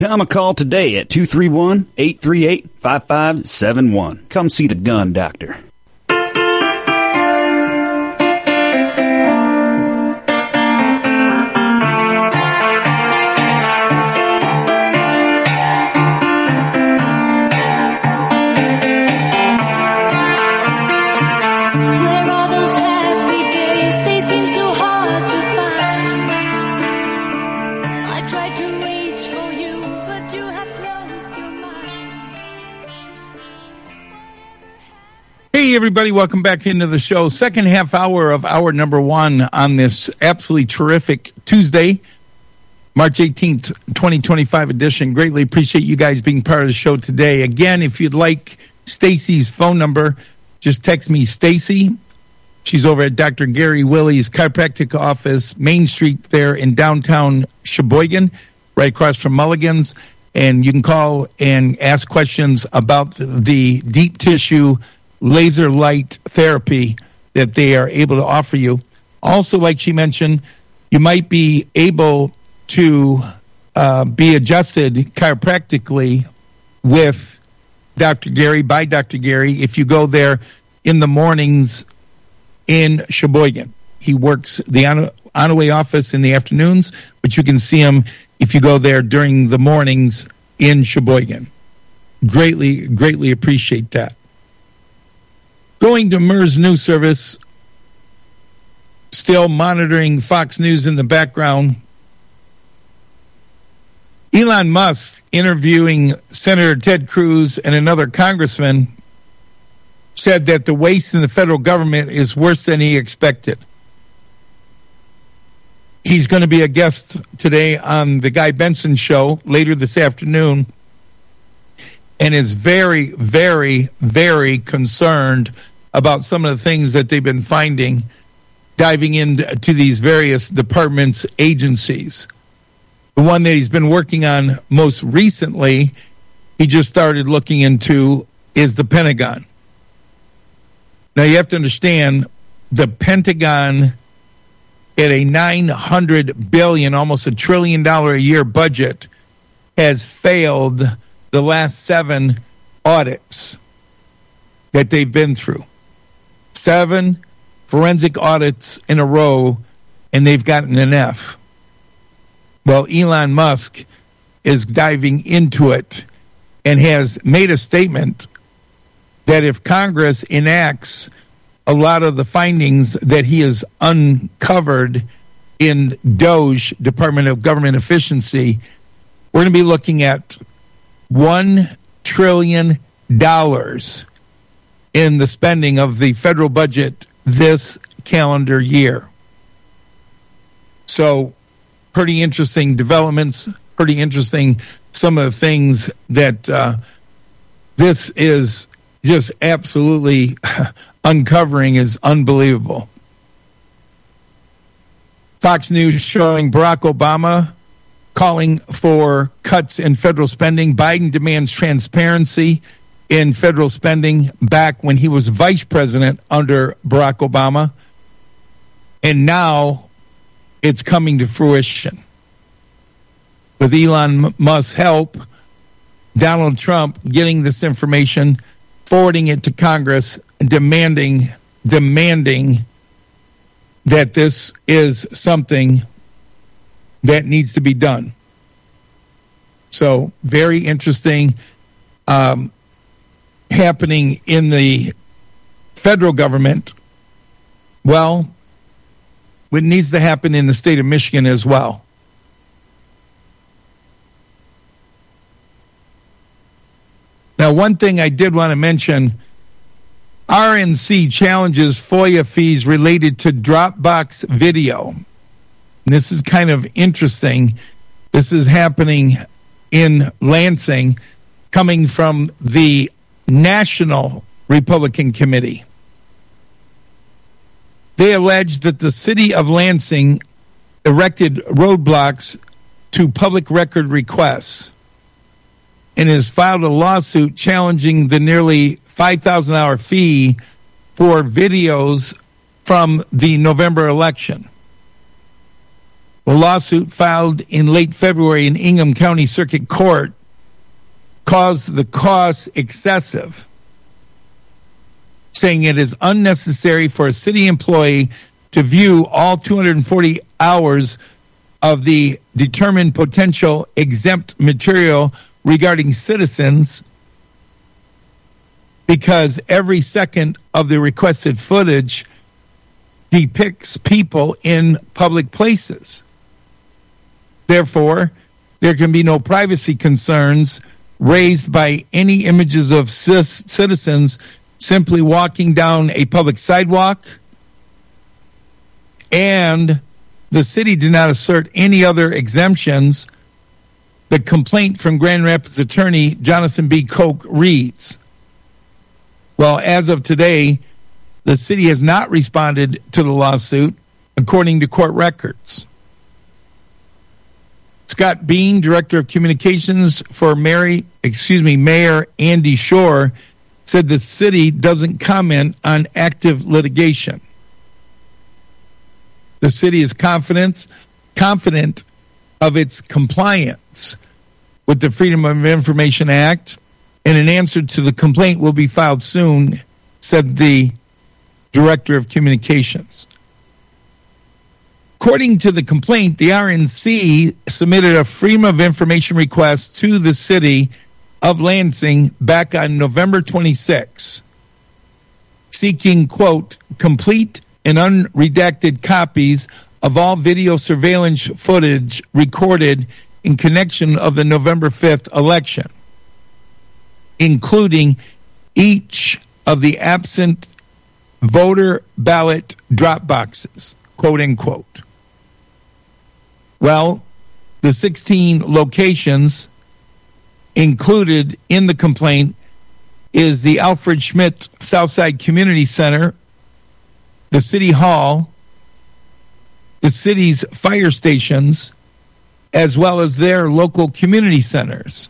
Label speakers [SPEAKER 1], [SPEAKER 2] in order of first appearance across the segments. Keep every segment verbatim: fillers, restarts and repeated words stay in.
[SPEAKER 1] Tom a call today at two three one, eight three eight, five five seven one. Come see the gun doctor.
[SPEAKER 2] Hey, everybody, welcome back into the show. Second half hour of hour number one on this absolutely terrific Tuesday, March eighteenth, twenty twenty-five edition. Greatly appreciate you guys being part of the show today. Again, if you'd like Stacy's phone number, just text me Stacy. She's over at Doctor Gary Willie's chiropractic office, Main Street there in downtown Sheboygan, right across from Mulligan's. And you can call and ask questions about the deep tissue laser light therapy that they are able to offer you. Also, like she mentioned, you might be able to uh, be adjusted chiropractically with Doctor Gary, by Doctor Gary, if you go there in the mornings in Sheboygan. He works the on-away office in the afternoons, but you can see him if you go there during the mornings in Sheboygan. Greatly, greatly appreciate that. Going to M E R S News Service, still monitoring Fox News in the background. Elon Musk interviewing Senator Ted Cruz and another congressman said that the waste in the federal government is worse than he expected. He's going to be a guest today on the Guy Benson show later this afternoon and is very, very, very concerned about some of the things that they've been finding, diving into these various departments, agencies. The one that he's been working on most recently, he just started looking into, is the Pentagon. Now, you have to understand, the Pentagon, at a nine hundred billion dollars, almost a trillion dollar a year budget, has failed the last seven audits that they've been through. Seven forensic audits in a row, and they've gotten an F. Well, Elon Musk is diving into it and has made a statement that if Congress enacts a lot of the findings that he has uncovered in DOGE, Department of Government Efficiency, we're going to be looking at one trillion dollars in the spending of the federal budget this calendar year. So, pretty interesting developments, pretty interesting some of the things that uh, this is just absolutely uncovering is unbelievable. Fox News showing Barack Obama calling for cuts in federal spending. Biden demands transparency in federal spending back when he was vice president under Barack Obama. And now it's coming to fruition. With Elon Musk's help, Donald Trump getting this information, forwarding it to Congress, demanding demanding that this is something that needs to be done. So, very interesting um, happening in the federal government. Well, it needs to happen in the state of Michigan as well. Now, one thing I did want to mention, R N C challenges FOIA fees related to Dropbox video. And this is kind of interesting. This is happening in Lansing, coming from the National Republican Committee. They allege that the city of Lansing erected roadblocks to public record requests and has filed a lawsuit challenging the nearly five thousand dollars fee for videos from the November election. The lawsuit filed in late February in Ingham County Circuit Court caused the cost excessive, saying it is unnecessary for a city employee to view all two hundred forty hours of the determined potential exempt material regarding citizens, because every second of the requested footage depicts people in public places. Therefore, there can be no privacy concerns raised by any images of c- citizens simply walking down a public sidewalk, and the city did not assert any other exemptions. The complaint from Grand Rapids attorney Jonathan B. Koch reads, well, as of today, the city has not responded to the lawsuit, according to court records. Scott Bean, Director of Communications for Mary, excuse me, Mayor Andy Shore, said the city doesn't comment on active litigation. The city is confident, confident of its compliance with the Freedom of Information Act, and an answer to the complaint will be filed soon, said the Director of Communications. According to the complaint, the R N C submitted a Freedom of Information request to the city of Lansing back on November twenty-sixth, seeking, quote, complete and unredacted copies of all video surveillance footage recorded in connection of the November fifth election, including each of the absent voter ballot drop boxes, quote unquote. Well, the sixteen locations included in the complaint is the Alfred Schmidt Southside Community Center, the City Hall, the city's fire stations, as well as their local community centers,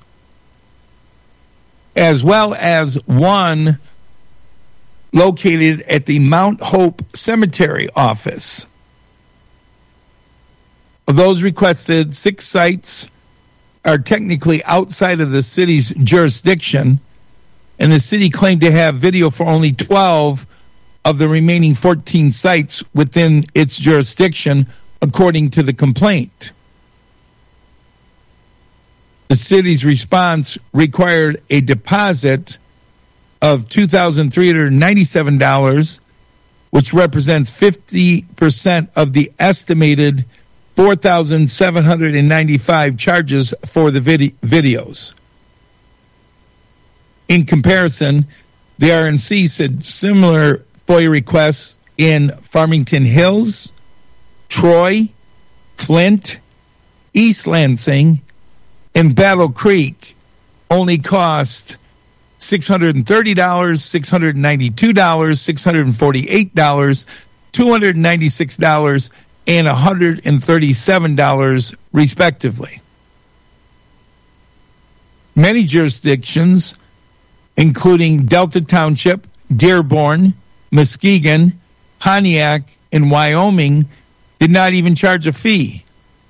[SPEAKER 2] as well as one located at the Mount Hope Cemetery office. Of those requested, six sites are technically outside of the city's jurisdiction, and the city claimed to have video for only twelve of the remaining fourteen sites within its jurisdiction, according to the complaint. The city's response required a deposit of two thousand three hundred ninety-seven dollars, which represents fifty percent of the estimated four thousand seven hundred ninety-five charges for the vid- videos. In comparison, the R N C said similar FOIA requests in Farmington Hills, Troy, Flint, East Lansing, and Battle Creek only cost six hundred thirty dollars, six hundred ninety-two dollars, six hundred forty-eight dollars, two hundred ninety-six dollars, and one hundred thirty-seven dollars, respectively. Many jurisdictions, including Delta Township, Dearborn, Muskegon, Pontiac, and Wyoming, did not even charge a fee.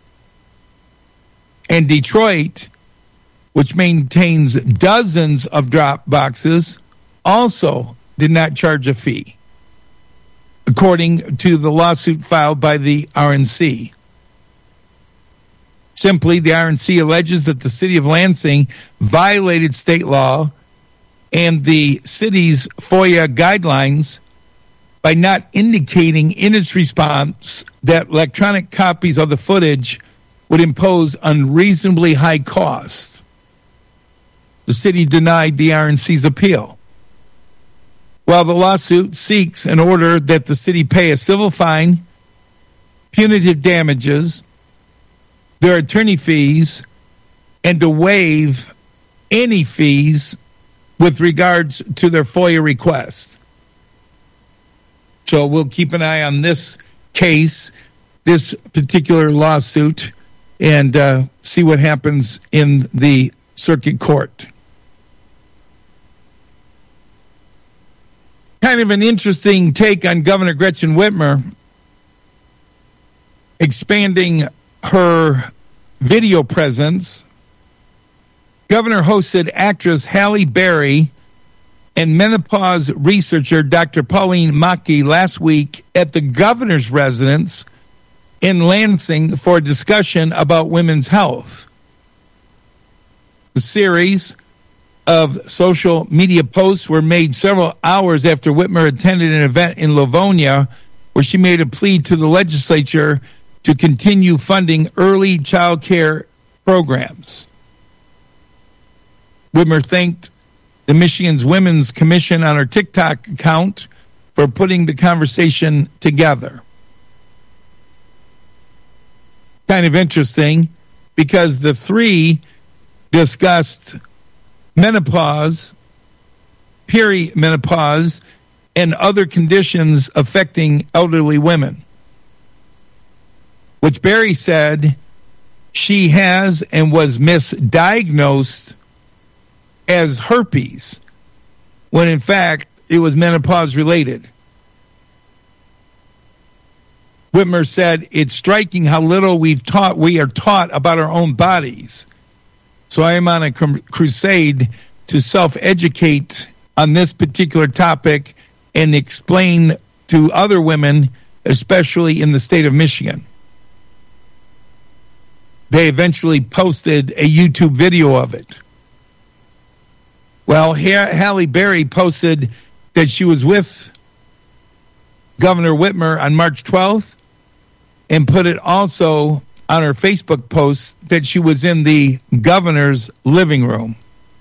[SPEAKER 2] And Detroit, which maintains dozens of drop boxes, also did not charge a fee, according to the lawsuit filed by the R N C. Simply, the R N C alleges that the city of Lansing violated state law and the city's FOIA guidelines by not indicating in its response that electronic copies of the footage would impose unreasonably high costs. The city denied the R N C's appeal. While the lawsuit seeks an order that the city pay a civil fine, punitive damages, their attorney fees, and to waive any fees with regards to their FOIA request. So we'll keep an eye on this case, this particular lawsuit, and uh, see what happens in the circuit court. Kind of an interesting take on Governor Gretchen Whitmer expanding her video presence, Governor hosted actress Halle Berry and menopause researcher Doctor Pauline Maki last week at the governor's residence in Lansing for a discussion about women's health. The series of social media posts were made several hours after Whitmer attended an event in Livonia where she made a plea to the legislature to continue funding early child care programs. Whitmer thanked the Michigan's Women's Commission on her TikTok account for putting the conversation together. Kind of interesting because the three discussed menopause, perimenopause, and other conditions affecting elderly women, which Berry said she has and was misdiagnosed as herpes, when in fact it was menopause related. Whitmer said, "It's striking how little we've taught, we are taught about our own bodies. So I am on a crusade to self-educate on this particular topic and explain to other women, especially in the state of Michigan." They eventually posted a YouTube video of it. Well, Halle Berry posted that she was with Governor Whitmer on March twelfth and put it also on her Facebook post that she was in the governor's living room.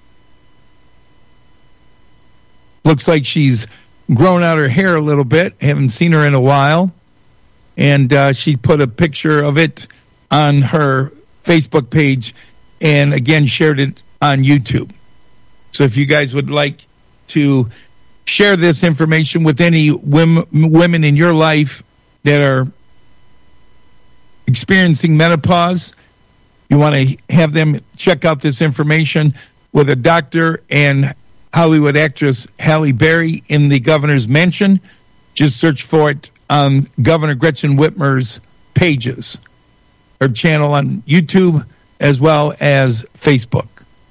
[SPEAKER 2] Looks like she's grown out her hair a little bit. Haven't seen her in a while. And uh, she put a picture of it on her Facebook page and again shared it on YouTube. So if you guys would like to share this information with any women, women in your life that are experiencing menopause, you want to have them check out this information with a doctor and Hollywood actress Halle Berry in the governor's mansion, just search for it on Governor Gretchen Whitmer's pages, her channel on YouTube as well as Facebook.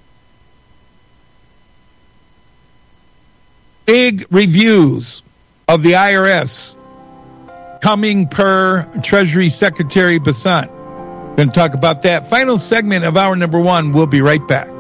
[SPEAKER 2] Big reviews of the I R S coming per Treasury Secretary Basant. Going to talk about that. Final segment of hour number one. We'll be right back.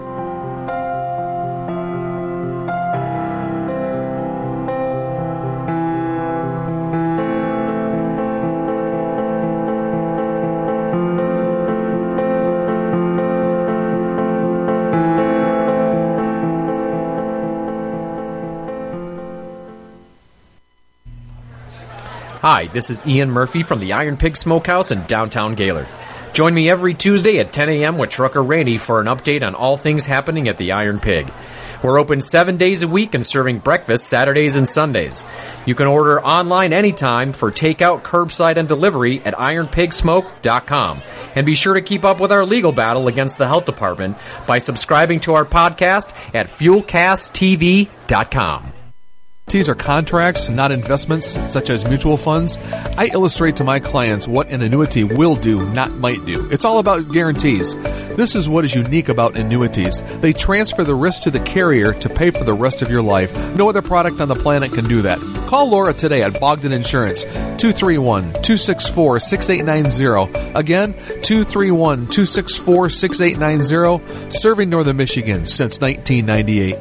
[SPEAKER 3] Hi, this is Ian Murphy from the Iron Pig Smokehouse in downtown Gaylord. Join me every Tuesday at ten a.m. with Trucker Randy for an update on all things happening at the Iron Pig. We're open seven days a week and serving breakfast Saturdays and Sundays. You can order online anytime for takeout, curbside, and delivery at iron pig smoke dot com. And be sure to keep up with our legal battle against the health department by subscribing to our podcast at fuel cast t v dot com.
[SPEAKER 4] These are contracts, not investments, such as mutual funds. I illustrate to my clients what an annuity will do, not might do. It's all about guarantees. This is what is unique about annuities. They transfer the risk to the carrier to pay for the rest of your life. No other product on the planet can do that. Call Laura today at Bogdan Insurance, two three one, two six four, six eight nine zero. Again, two three one, two six four, six eight nine zero. Serving Northern Michigan since nineteen ninety-eight.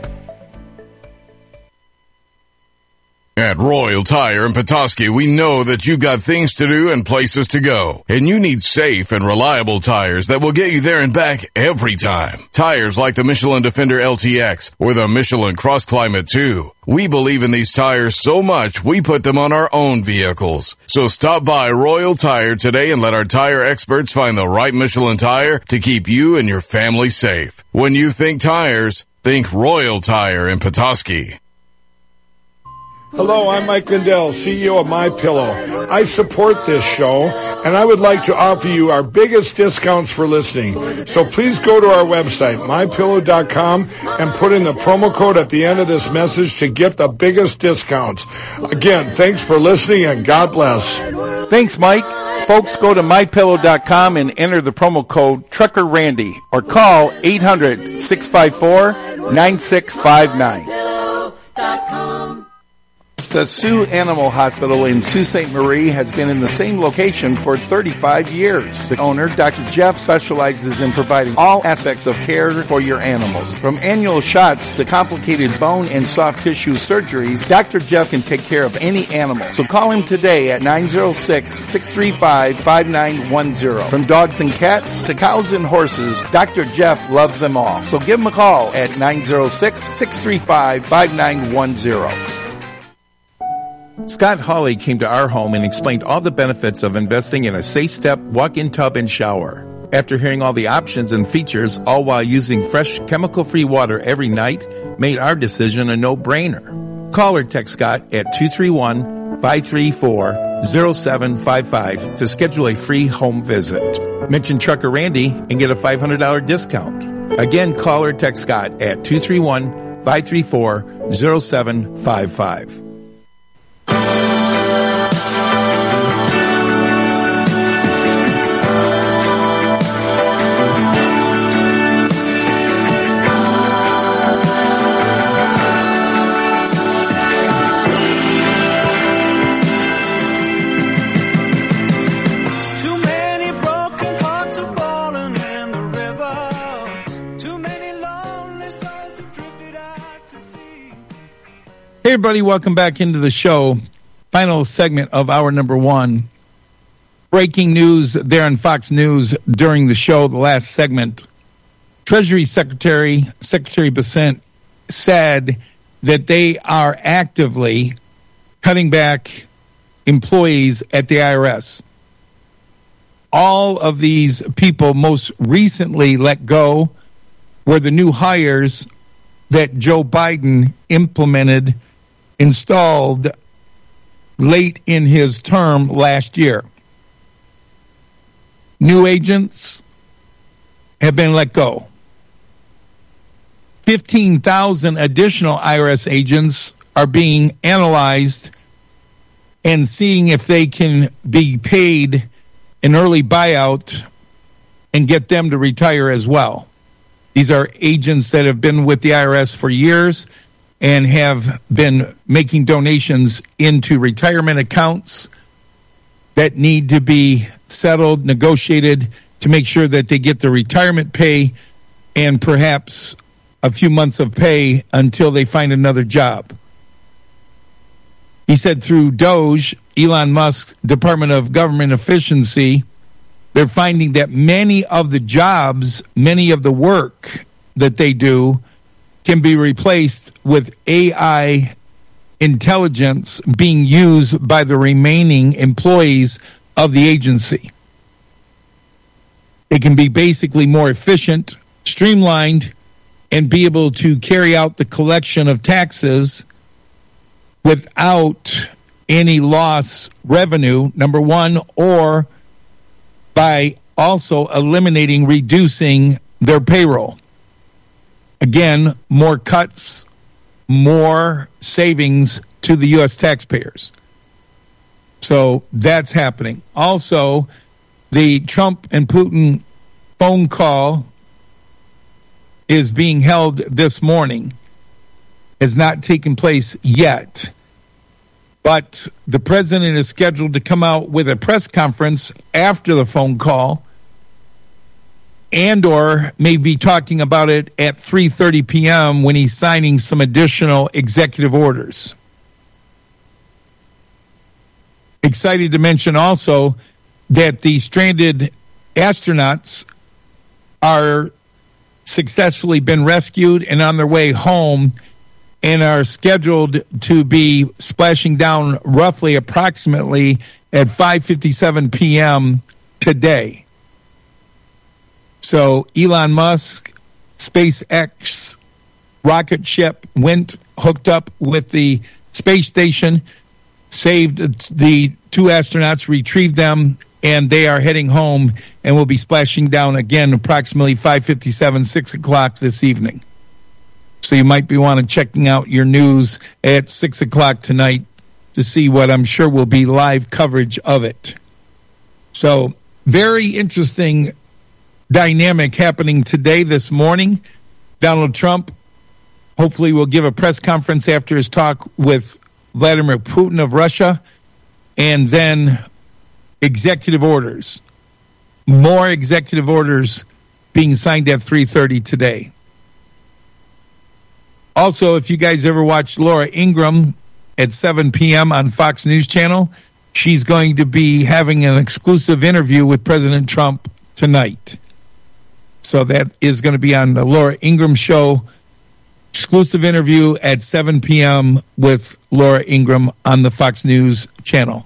[SPEAKER 5] At Royal Tire in Petoskey, we know that you've got things to do and places to go, and you need safe and reliable tires that will get you there and back every time. Tires like the Michelin Defender L T X or the Michelin Cross Climate two. We believe in these tires so much, we put them on our own vehicles. So stop by Royal Tire today and let our tire experts find the right Michelin tire to keep you and your family safe. When you think tires, think Royal Tire in Petoskey.
[SPEAKER 6] Hello, I'm Mike Lindell, C E O of MyPillow. I support this show, and I would like to offer you our biggest discounts for listening. So please go to our website, my pillow dot com, and put in the promo code at the end of this message to get the biggest discounts. Again, thanks for listening, and God bless.
[SPEAKER 2] Thanks, Mike. Folks, go to my pillow dot com and enter the promo code Trucker Randy or call eight hundred, six five four, nine six five nine. The Sioux Animal Hospital in Sault Ste. Marie has been in the same location for thirty-five years. The owner, Doctor Jeff, specializes in providing all aspects of care for your animals. From annual shots to complicated bone and soft tissue surgeries, Doctor Jeff can take care of any animal. So call him today at nine oh six, six three five, five nine one oh. From dogs and cats to cows and horses, Doctor Jeff loves them all. So give him a call at nine oh six, six three five, five nine one oh. Scott Hawley came to our home and explained all the benefits of investing in a safe step, walk-in tub, and shower. After hearing all the options and features, all while using fresh, chemical-free water every night, made our decision a no-brainer. Call or text Scott at two three one, five three four, oh seven five five to schedule a free home visit. Mention Trucker Randy and get a five hundred dollars discount. Again, call or text Scott at two three one, five three four, oh seven five five. Hey, everybody, welcome back into the show. Final segment of hour number one. Breaking news there on Fox News during the show, the last segment. Treasury Secretary, Secretary Bessent, said that they are actively cutting back employees at the I R S. All of these people most recently let go were the new hires that Joe Biden implemented installed late in his term last year. New agents have been let go. fifteen thousand additional I R S agents are being analyzed and seeing if they can be paid an early buyout and get them to retire as well. These are agents that have been with the I R S for years and have been making donations into retirement accounts that need to be settled, negotiated to make sure that they get the retirement pay and perhaps a few months of pay until they find another job. He said through DOGE, Elon Musk's Department of Government Efficiency, they're finding that many of the jobs, many of the work that they do can be replaced with A I intelligence being used by the remaining employees of the agency. It can be basically more efficient, streamlined, and be able to carry out the collection of taxes without any loss revenue, number one, or by also eliminating, reducing their payroll. Again, more cuts, more savings to the U S taxpayers. So that's happening. Also, the Trump and Putin phone call is being held this morning. Has not taken place yet. But the president is scheduled to come out with a press conference after the phone call, and or maybe talking about it at three thirty p.m. when he's signing some additional executive orders. Excited to mention also that the stranded astronauts are successfully been rescued and on their way home and are scheduled to be splashing down roughly approximately at five fifty-seven p.m. today. So Elon Musk, SpaceX rocket ship went hooked up with the space station, saved the two astronauts, retrieved them, and they are heading home and will be splashing down again approximately five fifty-seven, six o'clock this evening. So you might be wanting checking out your news at six o'clock tonight to see what I'm sure will be live coverage of it. So very interesting dynamic happening today, this morning. Donald Trump hopefully will give a press conference after his talk with Vladimir Putin of Russia, and then executive orders. More executive orders being signed at three thirty today. Also, if you guys ever watched Laura Ingraham at seven p.m. on Fox News Channel, she's going to be having an exclusive interview with President Trump tonight. So that is going to be on the Laura Ingraham show. Exclusive interview at seven p.m. with Laura Ingraham on the Fox News Channel.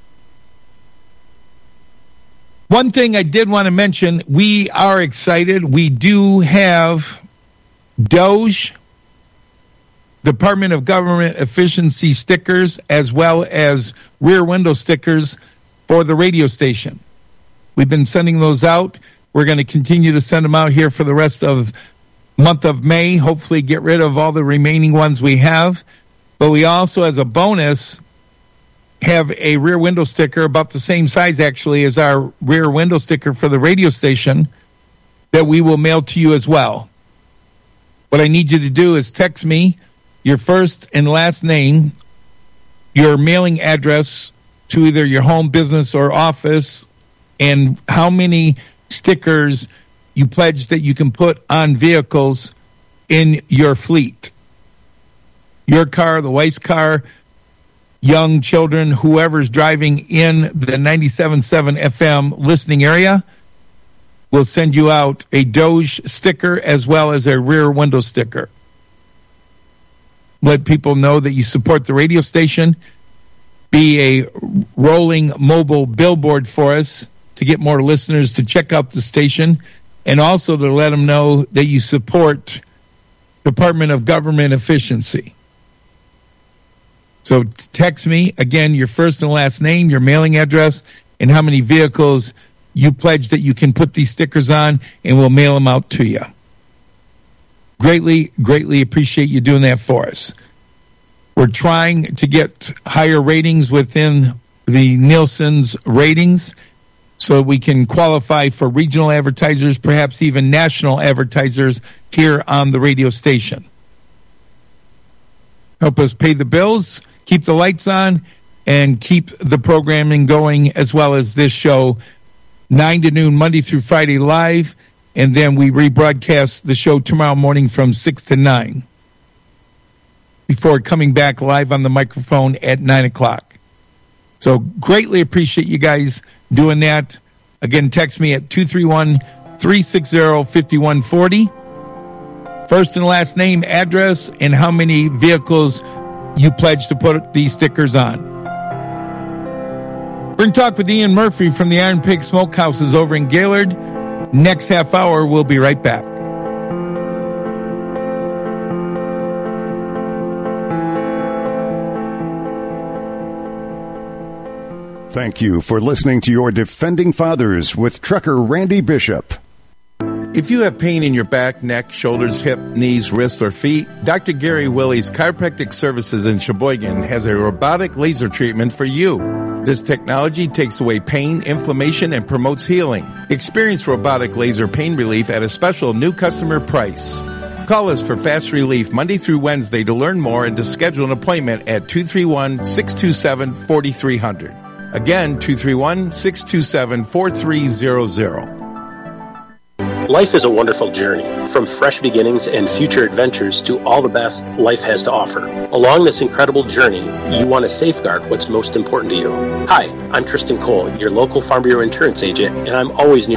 [SPEAKER 2] One thing I did want to mention, we are excited. We do have Doge, Department of Government Efficiency stickers, as well as rear window stickers for the radio station. We've been sending those out. We're going to continue to send them out here for the rest of month of May, hopefully get rid of all the remaining ones we have. But we also, as a bonus, have a rear window sticker about the same size, actually, as our rear window sticker for the radio station that we will mail to you as well. What I need you to do is text me your first and last name, your mailing address to either your home, business, or office, and how many stickers you pledge that you can put on vehicles in your fleet. Your car, the wife's car, young children, whoever's driving in the ninety-seven point seven F M listening area, will send you out a Doge sticker as well as a rear window sticker. Let people know that you support the radio station. Be a rolling mobile billboard for us to get more listeners to check out the station, and also to let them know that you support Department of Government Efficiency. So text me, again, your first and last name, your mailing address, and how many vehicles you pledge that you can put these stickers on, and we'll mail them out to you. Greatly, greatly appreciate you doing that for us. We're trying to get higher ratings within the Nielsen's ratings so we can qualify for regional advertisers, perhaps even national advertisers here on the radio station. Help us pay the bills, keep the lights on, and keep the programming going, as well as this show, nine to noon, Monday through Friday live, and then we rebroadcast the show tomorrow morning from six to nine before coming back live on the microphone at nine o'clock. So greatly appreciate you guys doing that. Again, text me at two three one, three six zero, five one four zero. First and last name, address, and how many vehicles you pledge to put these stickers on. We're going to talk with Ian Murphy from the Iron Pig Smokehouses over in Gaylord. Next half hour, we'll be right back.
[SPEAKER 7] Thank you for listening to your Defending Fathers with Trucker Randy Bishop.
[SPEAKER 2] If you have pain in your back, neck, shoulders, hip, knees, wrists, or feet, Doctor Gary Willie's Chiropractic Services in Sheboygan has a robotic laser treatment for you. This technology takes away pain, inflammation, and promotes healing. Experience robotic laser pain relief at a special new customer price. Call us for fast relief Monday through Wednesday to learn more and to schedule an appointment at two three one, six two seven, four three zero zero. Again, two three one, six two seven, four three zero zero.
[SPEAKER 8] Life is a wonderful journey, from fresh beginnings and future adventures to all the best life has to offer. Along this incredible journey, you want to safeguard what's most important to you. Hi, I'm Tristan Cole, your local Farm Bureau insurance agent, and I'm always near